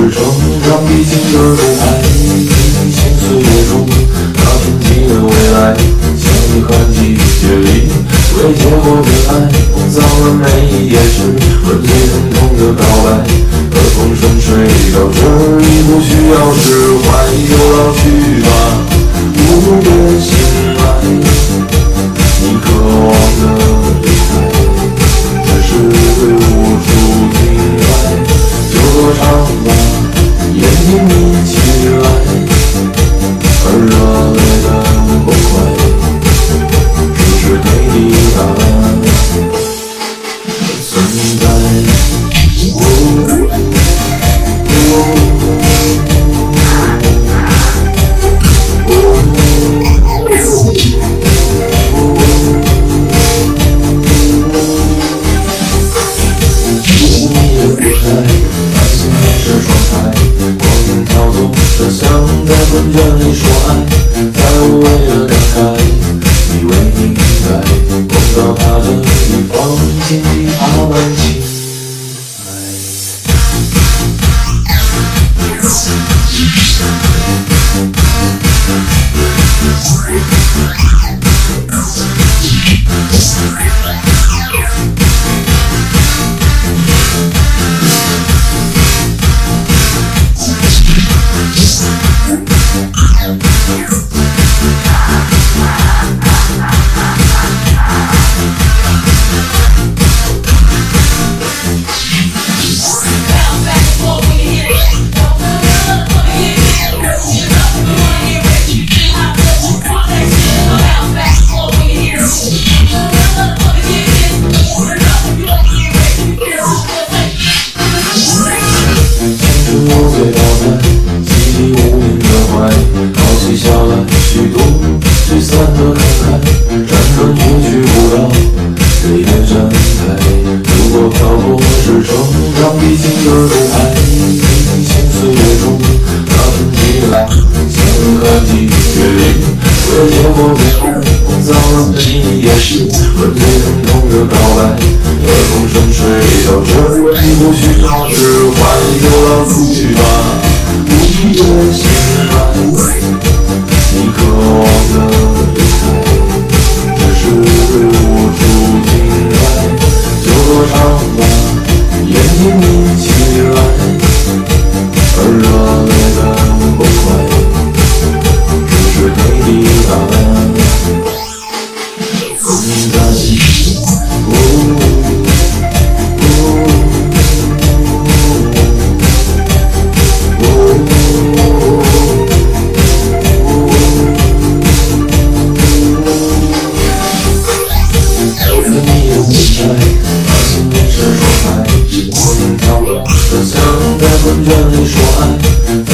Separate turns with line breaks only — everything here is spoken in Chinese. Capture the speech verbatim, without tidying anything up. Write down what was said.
是成长必经的路牌，平行岁月中那贫瘠的未来，像一痕迹距离未结果的爱，封藏了每一页纸，吻最疼痛的告白，和风顺水到这里不需要释怀，就老去吧，无边心爱，你渴望的离开，只是对无处停摆，就多长吧，眼睛眯起来，而热烈的崩坏，只是对你答案存在。问卷里说爱，在无谓的感慨，以为应该碰到他的地方，紧闭他万情必经的路牌，平行岁月中那份依赖，像痕迹决定未结果的爱，封藏了每一页纸，吻最疼痛的告白，和风顺水到这里不需要释怀，就老去吧，无边心爱，你渴望的离开，只是对无处停摆，就多长吧，眼睛眯起来，而热烈的崩坏，只是对你答案存在。问卷里说爱。